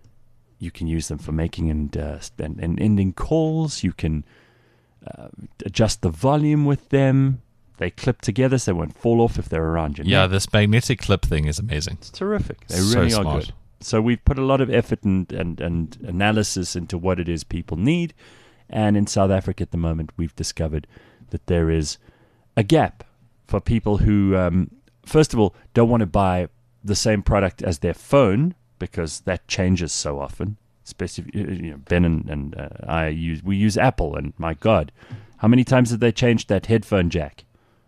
You can use them for making and, uh, and, and ending calls. You can uh, adjust the volume with them. They clip together so they won't fall off if they're around your Yeah, neck. this magnetic clip thing is amazing. It's terrific. They So really are smart. good. So we've put a lot of effort and, and, and analysis into what it is people need. And in South Africa at the moment, we've discovered that there is a gap for people who, um, first of all, don't want to buy the same product as their phone because that changes so often. Especially, you know, Ben and, and uh, I use we use Apple, and my God, how many times have they changed that headphone jack?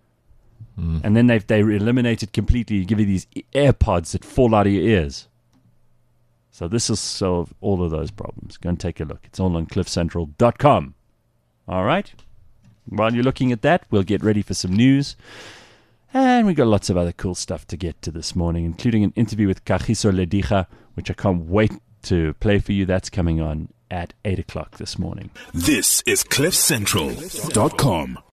Mm. And then they've they eliminate it completely, give you these AirPods that fall out of your ears. So this will solve all of those problems. Go and take a look. It's all on cliff central dot com. All right? While you're looking at that, we'll get ready for some news. And we've got lots of other cool stuff to get to this morning, including an interview with Kagiso Ledija, which I can't wait to play for you. That's coming on. at eight o'clock this morning. This is cliff central dot com.